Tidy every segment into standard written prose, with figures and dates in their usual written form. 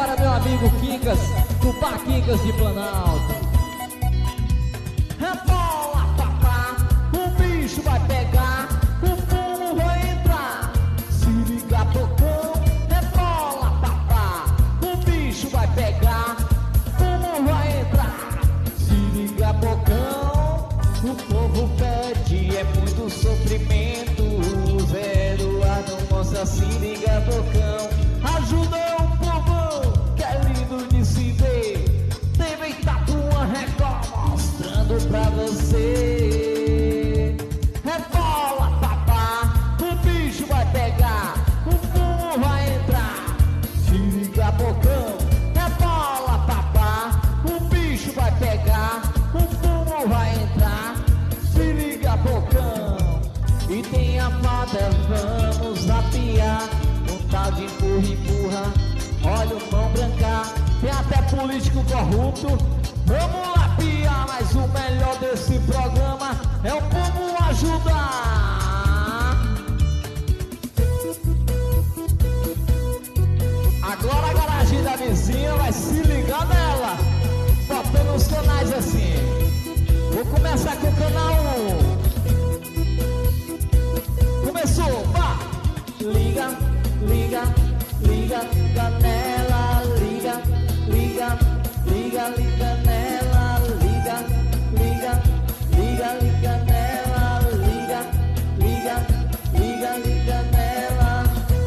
para meu amigo Quincas, do Bar Quincas de Planalto. Rebola, papá, o bicho vai pegar, o fumo vai entrar. Se liga, bocão, rebola, papá, o bicho vai pegar, o fumo vai entrar. Se liga, bocão, o povo pede, é muito sofrimento. O zero a não mostra, se liga, bocão. Ajuda o povo, que é lindo de se ver. TV Itapuã Record mostrando pra você. Rebola, papá, o bicho vai pegar, o fumo vai entrar. Se liga, bocão. Rebola, papá, o bicho vai pegar, o fumo vai entrar. Se liga, bocão. E tem a fada, vamos zapiar. Um tal de empurra, olha o pão brancar. Tem até político corrupto. Vamos lá piar, mas o melhor desse programa é o povo ajudar. Agora a garagem da vizinha vai se ligar nela, botando os canais assim. Vou começar com o canal 1. Começou, vá! Liga, liga, liga, liga nela, liga, liga, liga, liga nela, liga, liga, liga, liga nela, liga, liga, liga, liga nela.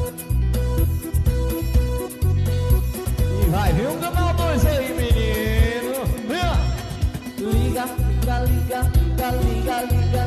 E vai vir o canal 2 aí, menino. Liga, liga, liga, liga, liga, liga